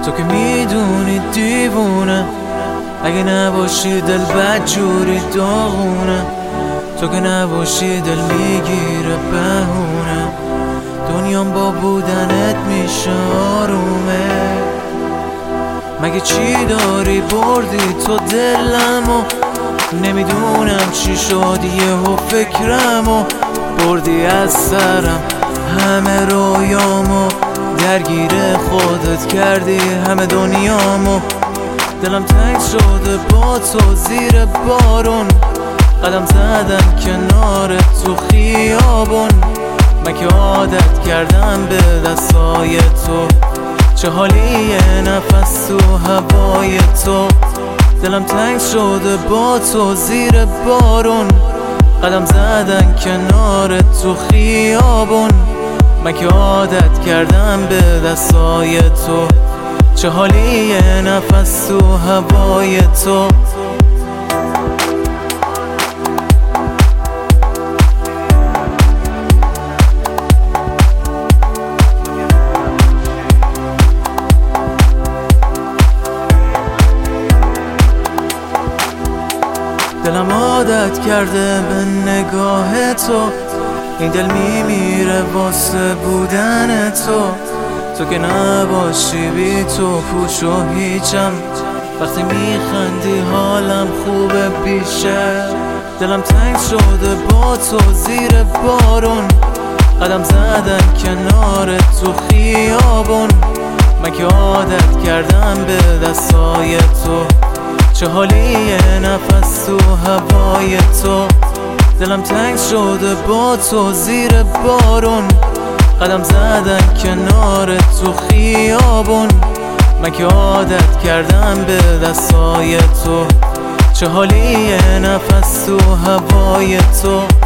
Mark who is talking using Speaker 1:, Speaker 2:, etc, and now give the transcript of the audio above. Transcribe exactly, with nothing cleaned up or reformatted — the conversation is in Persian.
Speaker 1: تو که میدونی دیوونه، اگه نباشی دل بدجوری داغونه. تو که نباشی دل میگیره بهونه، دنیام با بودنت میشه آرومه. مگه چی داری بردی تو دلمو، نمیدونم چی شد یهو فکرمو بردی از سرم، همه رویامو درگیر خودت کردی همه دنیامو. دلم تنگ شده با تو زیر بارون، قدم زدم کنار تو خیابون. من که عادت کردم به دستای تو، چه حالیه نفس تو هوای تو. دلم تنگ شده با تو زیر بارون، قدم زدن کنار تو خیابون. من که عادت کردم به دستای تو، چه حالیه نفس تو هوای تو. دلم عادت کرده به نگاه تو، این دل میمیره واسه بودن تو. تو که نباشی بی تو پوچ و هیچم، وقتی میخندی حالم خوبه بیشه. دلم تنگ شده با تو زیر بارون، قدم زدن کنار تو خیابون. من که عادت کردم به دستای تو، چه حالیه نفس تو هوای تو. دلم تنگ شده با تو زیر بارون، قدم زدن کنار تو خیابون. من که عادت کردم به دستای تو، چه حالیه نفس تو هوای تو.